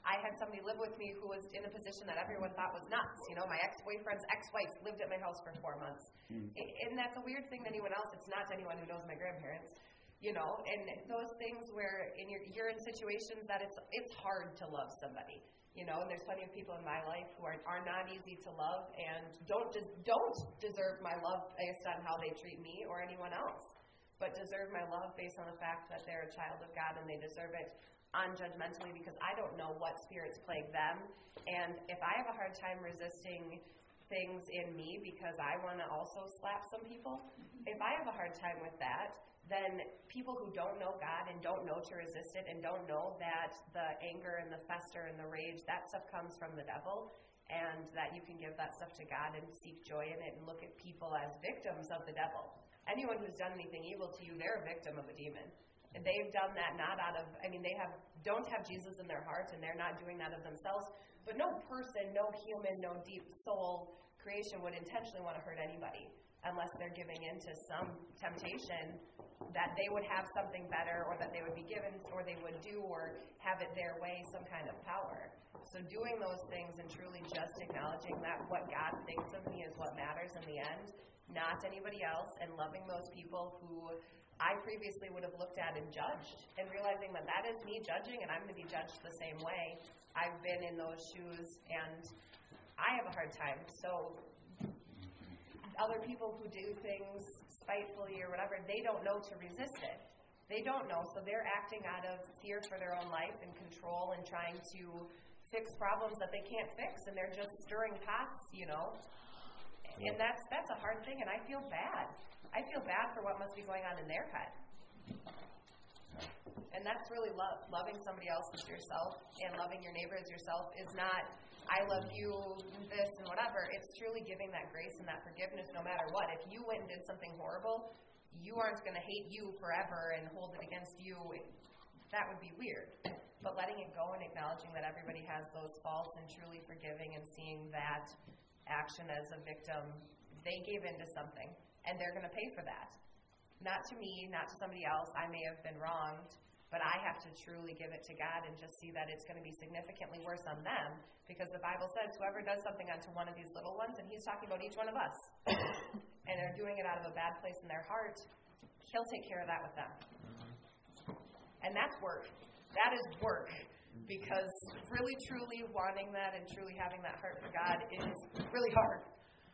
I had somebody live with me who was in a position that everyone thought was nuts. You know, my ex-boyfriend's ex-wife lived at my house for four months. Mm. And that's a weird thing to anyone else. It's not to anyone who knows my grandparents. You know, and those things where in your, you're in situations that it's it's hard to love somebody. You know, and there's plenty of people in my life who are, are not easy to love and don't des- don't deserve my love based on how they treat me or anyone else, but deserve my love based on the fact that they're a child of God and they deserve it unjudgmentally because I don't know what spirits plague them. And if I have a hard time resisting things in me because I want to also slap some people, if I have a hard time with that, then people who don't know God and don't know to resist it and don't know that the anger and the fester and the rage, that stuff comes from the devil, and that you can give that stuff to God and seek joy in it and look at people as victims of the devil. Anyone who's done anything evil to you, they're a victim of a demon. And they've done that not out of, I mean, they have don't have Jesus in their heart, and they're not doing that of themselves. But no person, no human, no deep soul creation would intentionally want to hurt anybody unless they're giving in to some temptation that they would have something better or that they would be given or they would do or have it their way, some kind of power. So doing those things and truly just acknowledging that what God thinks of me is what matters in the end, not anybody else, and loving those people who I previously would have looked at and judged, and realizing that that is me judging and I'm going to be judged the same way. I've been in those shoes and I have a hard time. So other people who do things spitefully or whatever, they don't know to resist it. They don't know, so they're acting out of fear for their own life and control and trying to fix problems that they can't fix, and they're just stirring pots, you know. And that's that's a hard thing, and I feel bad. I feel bad for what must be going on in their head. And that's really love. Loving somebody else as yourself and loving your neighbor as yourself is not, I love you, this, and whatever. It's truly giving that grace and that forgiveness no matter what. If you went and did something horrible, you aren't going to hate you forever and hold it against you. That would be weird. But letting it go and acknowledging that everybody has those faults and truly forgiving and seeing that action as a victim, they gave into something, and they're going to pay for that. Not to me, not to somebody else. I may have been wronged, but I have to truly give it to God and just see that it's going to be significantly worse on them, because the Bible says whoever does something unto one of these little ones, and he's talking about each one of us, and they're doing it out of a bad place in their heart, he'll take care of that with them. And that's work. That is work, because really, truly wanting that and truly having that heart for God is really hard.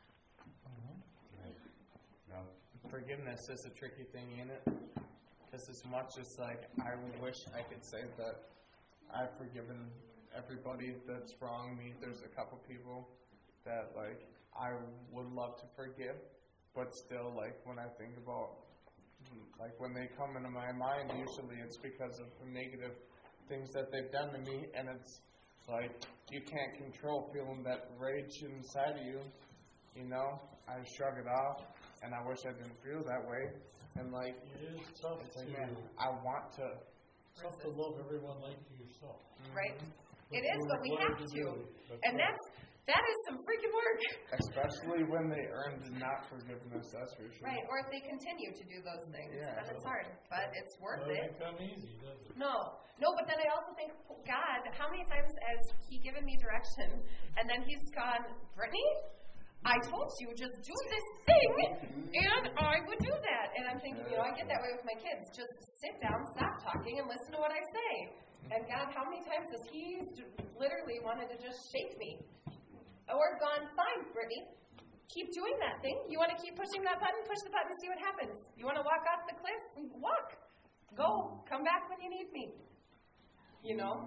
Forgiveness is a tricky thing in it, because as much as like I wish I could say that I've forgiven everybody that's wronged me, there's a couple people that like I would love to forgive, but still like when I think about like when they come into my mind, usually it's because of the negative things that they've done to me, and it's like you can't control feeling that rage inside of you, you know. I shrug it off. And I wish I didn't feel that way. And like, it is tough it's like, to, man, I want to. tough to love everyone like yourself. Right? But it is, but we have to. to and right. that's that is some freaking work. Especially when they earned not forgiveness, that's for sure. Right, or if they continue to do those things, yeah, then it's hard. But it's worth it. it. It doesn't become easy, does it? No. No, but then I also think, God, how many times has He given me direction, and then He's gone, Brittany, I told you, just do this thing, and I would do that. And I'm thinking, you know, I get that way with my kids. Just sit down, stop talking, and listen to what I say. And God, how many times has He literally wanted to just shake me? Or gone, fine, Brittany, keep doing that thing. You want to keep pushing that button? Push the button and see what happens. You want to walk off the cliff? Walk. Go. Come back when you need me. You know?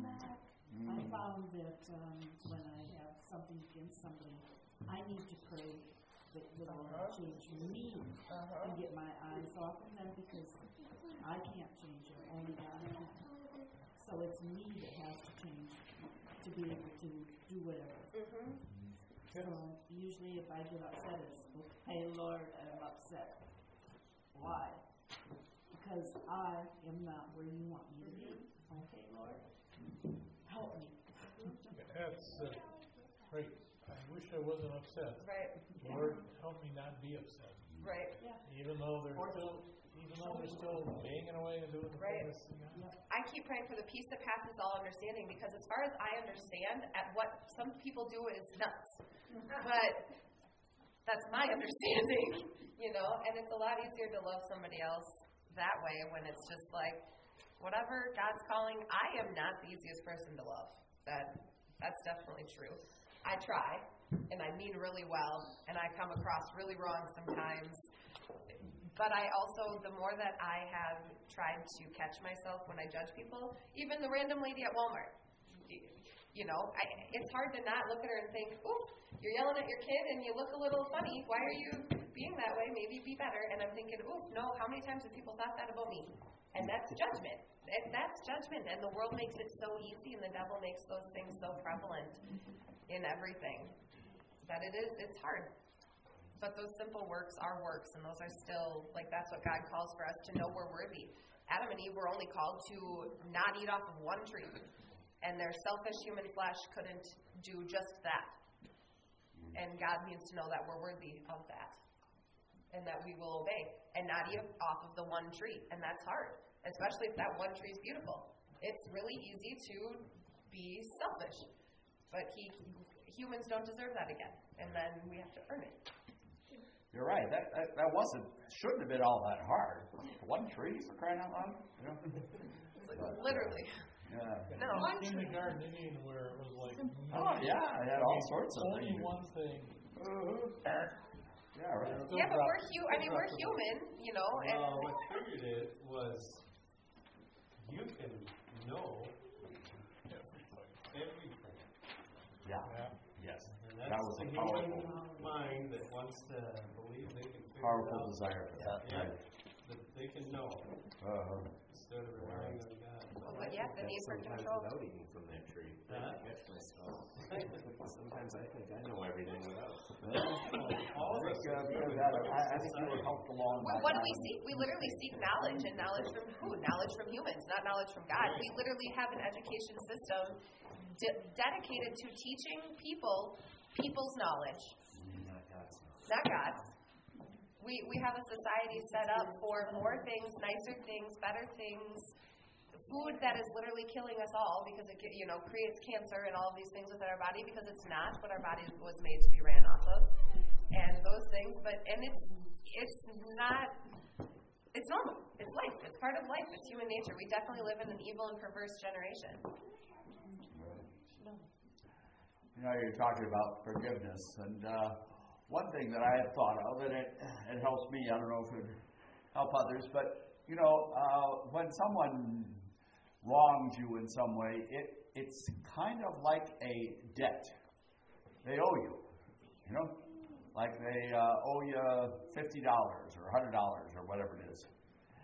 I found that um, when I have something against somebody, I need to pray that the Lord will change me uh-huh. and get my eyes off of them, because I can't change them, only God can. So it's me that has to change to be able to do whatever. Mm-hmm. So usually if I get upset, it's, okay, Lord, I'm upset. Why? Because I am not where you want me to be. Okay, Lord? Help me. That's uh, right. I wish I wasn't upset. Right. Lord, help me not be upset. Right. Yeah. Even though there's still, even even though they're still banging away and doing the Right. things. You know? I keep praying for the peace that passes all understanding because as far as I understand, at what some people do is nuts. But that's my understanding, you know, and it's a lot easier to love somebody else that way when it's just like, whatever God's calling, I am not the easiest person to love. That that's definitely true. I try, and I mean really well, and I come across really wrong sometimes. But I also, the more that I have tried to catch myself when I judge people, even the random lady at Walmart, you know, I, it's hard to not look at her and think, ooh, you're yelling at your kid and you look a little funny. Why are you being that way? Maybe be better. And I'm thinking, ooh, no, how many times have people thought that about me? And that's judgment. And that's judgment. And the world makes it so easy and the devil makes those things so prevalent in everything that it is, it's hard. But those simple works are works, and those are still, like, that's what God calls for us, to know we're worthy. Adam and Eve were only called to not eat off of one tree, and their selfish human flesh couldn't do just that. And God needs to know that we're worthy of that, and that we will obey, and not eat off of the one tree, and that's hard, especially if that one tree is beautiful. It's really easy to be selfish, but he, humans don't deserve that again, and then we have to earn it. You're right. That, that that wasn't shouldn't have been all that hard. One tree for crying out loud. You know? But, Literally. Yeah. No. I've seen the Garden Indian where it was like, Oh yeah, it had all sorts of only things. one thing. Yeah, right. Still Yeah, but drop- we're hu- I mean, we're still human, you know, and Well, what triggered it was you can know everything. Yeah. Yeah. Yes. And That that's was the a human powerful, mind that wants to believe they can figure powerful it out. desire for that. Yeah. Right. That they can know Uh, instead of relying on God. but yeah, the need for Sometimes control. without eating from that tree. I Huh? can catch myself. Sometimes I think I know everything without. All of us I are think, uh, human. that, I, I think you were helped along. Well, by what do that. we seek? We literally seek knowledge, and knowledge from who? Knowledge from humans, not knowledge from God. We literally have an education system de- dedicated to teaching people people's knowledge, Not God's knowledge. not God's. We we have a society set up for more things, nicer things, better things, food that is literally killing us all because it you know creates cancer and all of these things within our body because it's not what our body was made to be ran off of, and those things. But and it's it's not. It's normal. It's life. It's part of life. It's human nature. We definitely live in an evil and perverse generation. You know, you're talking about forgiveness, and uh, one thing that I have thought of, and it, it helps me, I don't know if it would help others, but, you know, uh, when someone wrongs you in some way, it it's kind of like a debt. They owe you, you know? Like they uh, owe you fifty dollars or one hundred dollars or whatever it is.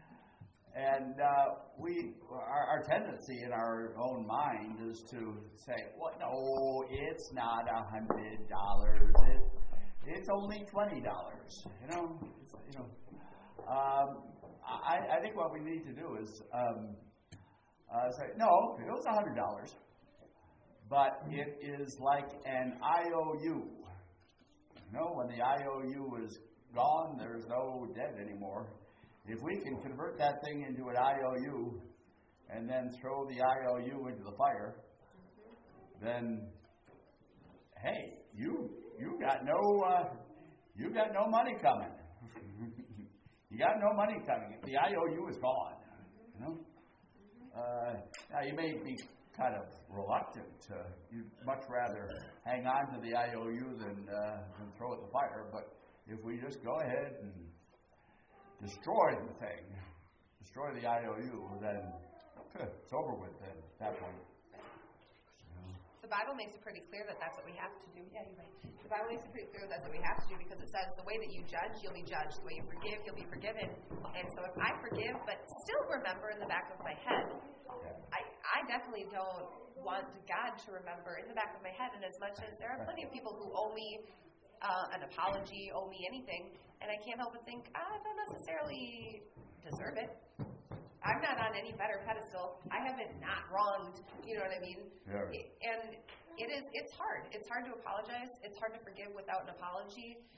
And uh, we, our, our tendency in our own mind is to say, "Well, no, it's not a hundred dollars. It, it's only twenty dollars." You know, it's, you know. Um, I, I think what we need to do is um, uh, say, "No, it was a hundred dollars, but it is like an I O U. You know, when the I O U is gone, there's no debt anymore." If we can convert that thing into an I O U and then throw the I O U into the fire, then hey, you you got no uh, you got no money coming. You got no money coming. The I O U is gone. You know. Uh, now you may be kind of reluctant to. You'd much rather hang on to the I O U than uh, than throw it in the fire. But if we just go ahead and destroy the thing, destroy the I O U, then it's over with then at that point. The Bible makes it pretty clear that that's what we have to do. Yeah, you're right. The Bible makes it pretty clear that's what we have to do because it says the way that you judge, you'll be judged. The way you forgive, you'll be forgiven. And so if I forgive but still remember in the back of my head, I, I definitely don't want God to remember in the back of my head. And as much as there are plenty of people who owe me uh, an apology, owe me anything, and I can't help but think, ah, I don't necessarily deserve it. I'm not on any better pedestal. I haven't not wronged, you know what I mean? Yeah. It, and it is, it's hard. It's hard to apologize. It's hard to forgive without an apology.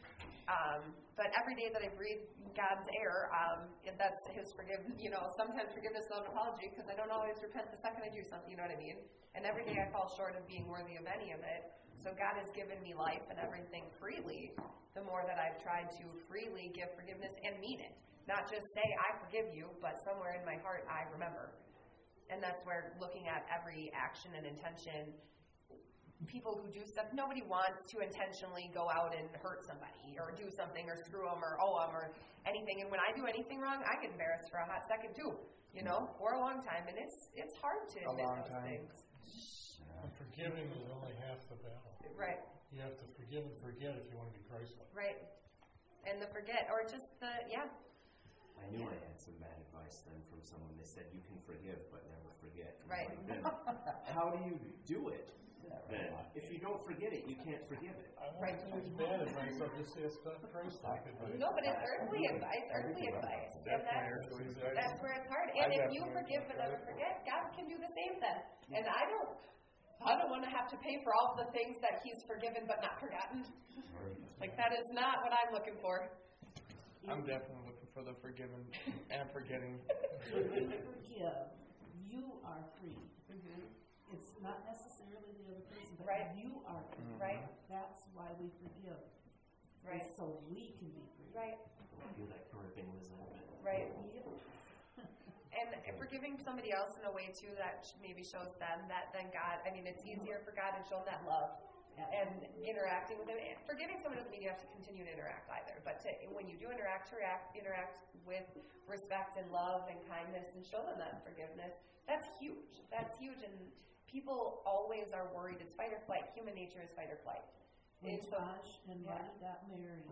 Um, but every day that I breathe God's air, um, if that's His forgiveness, you know, sometimes forgiveness without an apology, because I don't always repent the second I do something, you know what I mean? And every day I fall short of being worthy of any of it. So God has given me life and everything freely, the more that I've tried to freely give forgiveness and mean it. Not just say, I forgive you, but somewhere in my heart I remember. And that's where looking at every action and intention, people who do stuff, nobody wants to intentionally go out and hurt somebody or do something or screw them or owe them or anything. And when I do anything wrong, I get embarrassed for a hot second too, you know, for a long time. And it's it's hard to admit those time. things. And forgiving is only half the battle. Right. You have to forgive and forget if you want to be Christ-like. Right. And the forget, or just the, yeah. I knew I had some bad advice then from someone. They said, you can forgive, but never forget. And Right. like, then, how do you do it? Then, if you don't forget it, you can't forgive it. I want to use bad advice, I'll just say it's not Christ-like advice. No, but it's earthly advice, earthly advice. And that's, that's where it's hard. And if you forgive but never forget, God can do the same then. And I don't, I don't want to have to pay for all the things that He's forgiven but not forgotten. Like, that is not what I'm looking for. I'm definitely looking for the forgiven and forgetting. If you forgive, you are free. Mm-hmm. It's not necessarily the other person, but Right. you are free. Right. That's why we forgive. Right. It's so we can be free. Right. Feel that gripping resentment. Right. Yep. And forgiving somebody else in a way, too, that maybe shows them that then God, I mean, it's easier for God to show that love and interacting with them. Forgiving someone doesn't mean you have to continue to interact either, but to, when you do interact, to react, interact with respect and love and kindness and show them that forgiveness, that's huge. That's huge. And people always are worried. It's fight or flight. Human nature is fight or flight. When And so- Josh and yeah. Marty got married,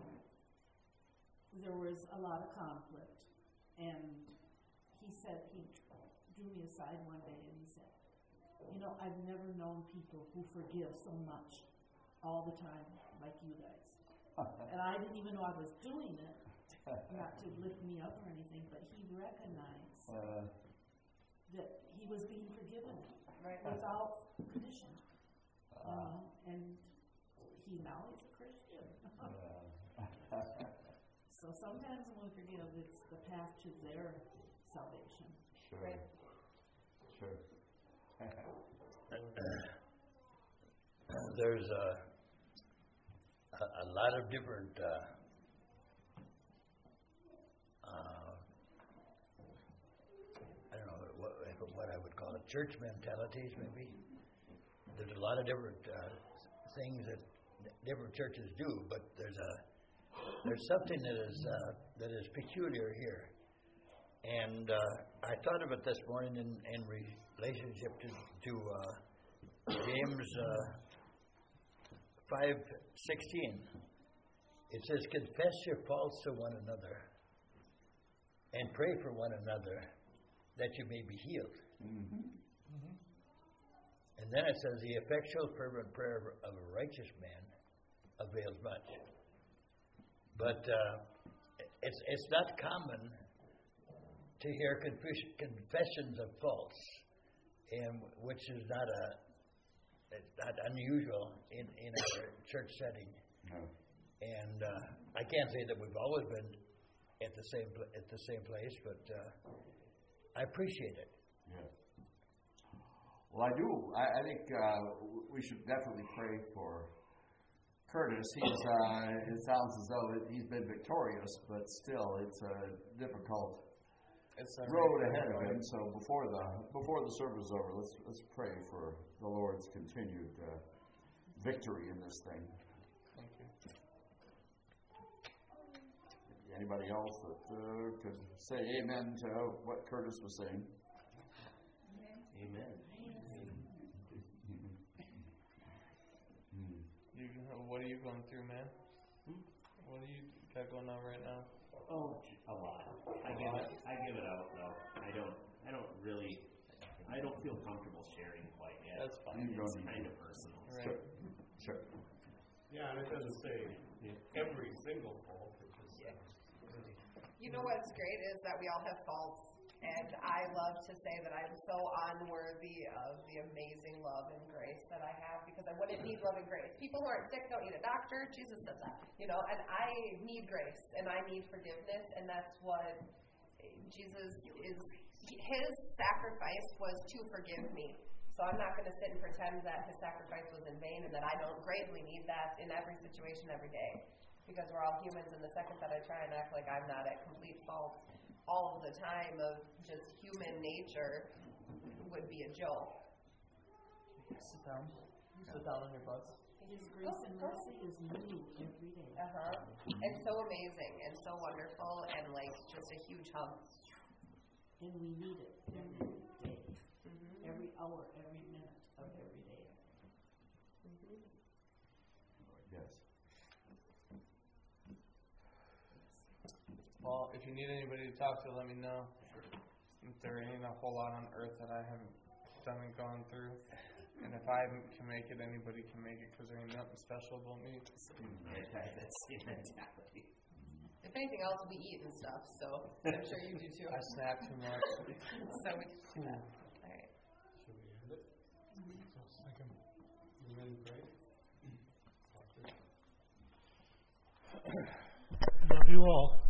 there was a lot of conflict. And he said, he drew me aside one day and he said, you know, I've never known people who forgive so much all the time like you guys. And I didn't even know I was doing it, not to lift me up or anything, but he recognized Uh, that he was being forgiven Right. without condition. uh, You know, and he now is a Christian. uh, So sometimes when we forgive, it's the path to their salvation. sure. Right. Sure. There's a, a, a lot of different uh, uh, I don't know what, what I would call it, church mentalities maybe. There's a lot of different uh, things that different churches do, but there's a there's something that is uh, that is peculiar here. And uh, I thought of it this morning in, in relationship to, to uh, James uh, five sixteen. It says, confess your faults to one another and pray for one another that you may be healed. Mm-hmm. And then it says, the effectual fervent prayer of a righteous man avails much. But uh, it's, it's not common to hear confess- confessions of faults, and which is not a it's not unusual in, in our church setting. No. And uh, I can't say that we've always been at the same pl- at the same place, but uh, I appreciate it. Yeah. Well, I do. I, I think uh, we should definitely pray for Curtis. He's. Uh, it sounds as though he's been victorious, but still, it's a difficult It's a road ahead of him. So before the before the service is over, let's let's pray for the Lord's continued uh, victory in this thing. Thank you. Anybody else that uh, could say amen to what Curtis was saying? Amen. You, what are you going through, man? What do you got going on right now? Oh, a lot. I give it. I give it out though. I don't. I don't really. I don't feel comfortable sharing quite yet. That's fine. You It's don't need kind to. of personal. Right. Sure. Sure. Yeah, and it doesn't say every single fault. It just Yeah. says You know what's great is that we all have faults, and I love to say that I'm so unworthy of the amazing love and grace that I have because I wouldn't need love and grace. People who aren't sick don't need a doctor. Jesus said that, you know, and I need grace and I need forgiveness, and that's what Jesus is. His sacrifice was to forgive me. So I'm not going to sit and pretend that his sacrifice was in vain and that I don't greatly need that in every situation every day, because we're all humans, and the second that I try and act like I'm not at complete fault all of the time of just human nature would be a joke. Sit down. Sit down on your butts. His grace and mercy is new every day. Uh-huh. And so amazing and so wonderful and like just a huge hug. And we need it every day. Mm-hmm. Every hour, every minute of every day. Mm-hmm. Yes. Well, if you need anybody to talk to, let me know. If there ain't a whole lot on earth that I haven't done and gone through. And if I can make it, anybody can make it, because there ain't nothing special about me. That's the mentality. If anything else, we eat and stuff, so I'm sure you do too. I snack too much. So we can do that. All right. Should we end it? So I was thinking, you ready to break? Love you all.